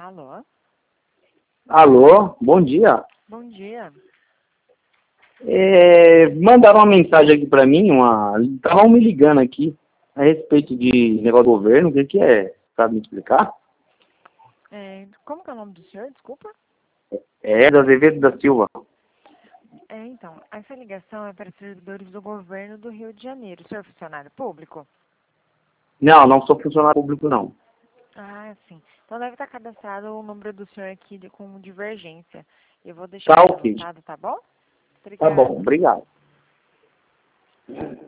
Alô? Alô, bom dia. Bom dia. Mandaram uma mensagem aqui pra mim, estavam me ligando aqui a respeito de negócio do governo, o que que é? Sabe me explicar? Como que é o nome do senhor? Desculpa. É da Azevedo da Silva. Então, essa ligação é para servidores do governo do Rio de Janeiro. O senhor é funcionário público? Não, não sou funcionário público, não. Ah, sim. Então deve estar cadastrado o número do senhor aqui com divergência. Eu vou deixar Tá aqui ok. anotado, tá bom? Tá bom, Obrigada. obrigado.